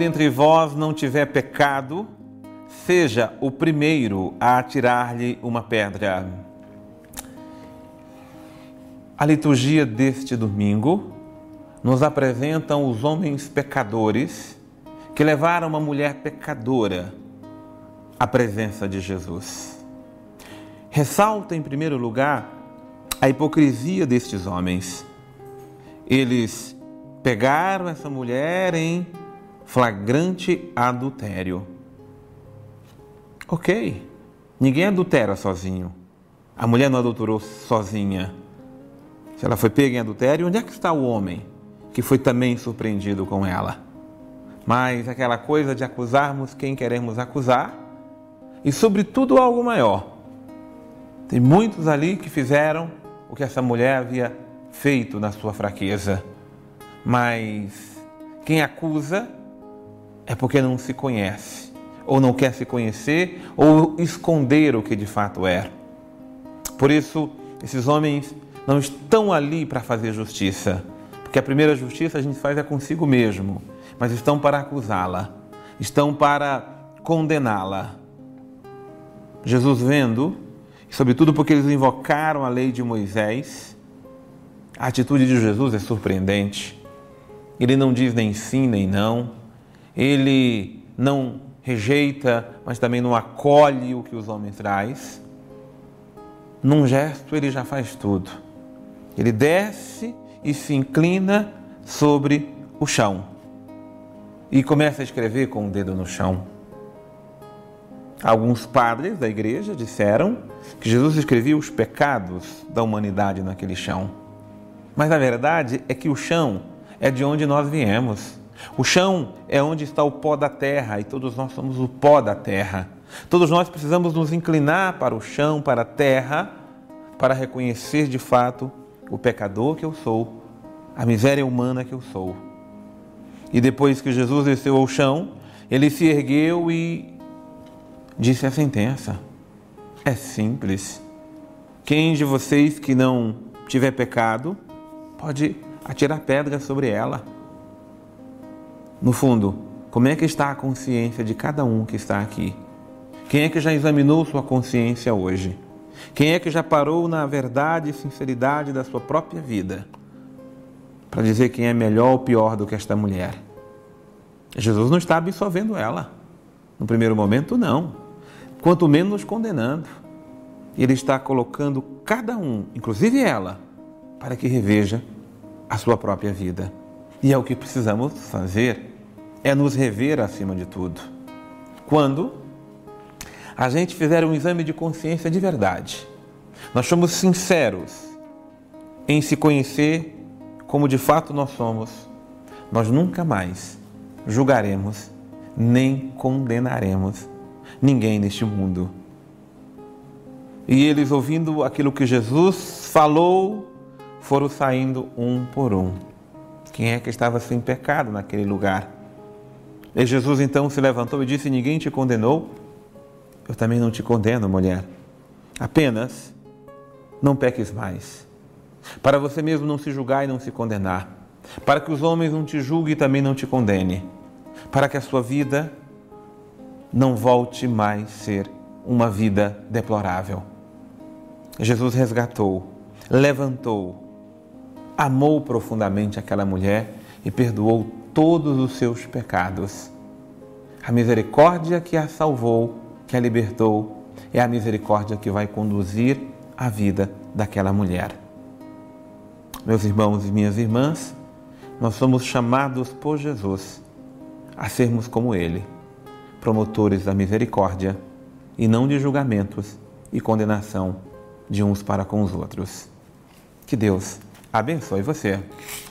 dentre vós não tiver pecado, seja o primeiro a atirar-lhe uma pedra. A liturgia deste domingo nos apresenta os homens pecadores que levaram uma mulher pecadora à presença de Jesus. Ressalta, em primeiro lugar, a hipocrisia destes homens. Eles pegaram essa mulher em flagrante adultério. Ok, ninguém adultera sozinho. A mulher não adulterou sozinha. Se ela foi pega em adultério, onde é que está o homem que foi também surpreendido com ela? Mas aquela coisa de acusarmos quem queremos acusar e, sobretudo, algo maior. Tem muitos ali que fizeram o que essa mulher havia feito na sua fraqueza. Mas quem acusa é porque não se conhece, ou não quer se conhecer, ou esconder o que de fato é. Por isso, esses homens não estão ali para fazer justiça, porque a primeira justiça a gente faz é consigo mesmo, mas estão para acusá-la, estão para condená-la. Jesus vendo, e sobretudo porque eles invocaram a lei de Moisés, a atitude de Jesus é surpreendente. Ele não diz nem sim nem não, ele não rejeita, mas também não acolhe o que os homens traz. Num gesto ele já faz tudo. Ele desce e se inclina sobre o chão e começa a escrever com o dedo no chão. Alguns padres da igreja disseram que Jesus escrevia os pecados da humanidade naquele chão. Mas a verdade é que o chão é de onde nós viemos. O chão é onde está o pó da terra e todos nós somos o pó da terra. Todos nós precisamos nos inclinar para o chão, para a terra, para reconhecer de fato o pecador que eu sou, a miséria humana que eu sou. E depois que Jesus desceu ao chão, ele se ergueu e disse a sentença. É simples. Quem de vocês que não tiver pecado pode atirar pedra sobre ela. No fundo, como é que está a consciência de cada um que está aqui? Quem é que já examinou sua consciência hoje? Quem é que já parou na verdade e sinceridade da sua própria vida para dizer quem é melhor ou pior do que esta mulher? Jesus não está absolvendo ela. No primeiro momento, não. Quanto menos condenando. Ele está colocando cada um, inclusive ela, para que reveja a sua própria vida. E é o que precisamos fazer, é nos rever acima de tudo. Quando a gente fizer um exame de consciência de verdade, nós somos sinceros em se conhecer como de fato nós somos, nós nunca mais julgaremos nem condenaremos ninguém neste mundo. E eles, ouvindo aquilo que Jesus falou, foram saindo um por um. Quem é que estava sem pecado naquele lugar? E Jesus então se levantou e disse: ninguém te condenou? Eu também não te condeno, mulher. Apenas não peques mais. Para você mesmo não se julgar e não se condenar. Para que os homens não te julguem e também não te condenem. Para que a sua vida não volte mais a ser uma vida deplorável. Jesus resgatou, levantou, amou profundamente aquela mulher e perdoou todos os seus pecados. A misericórdia que a salvou, que a libertou, é a misericórdia que vai conduzir a vida daquela mulher. Meus irmãos e minhas irmãs, nós somos chamados por Jesus a sermos como Ele, promotores da misericórdia e não de julgamentos e condenação de uns para com os outros. Que Deus abençoe você.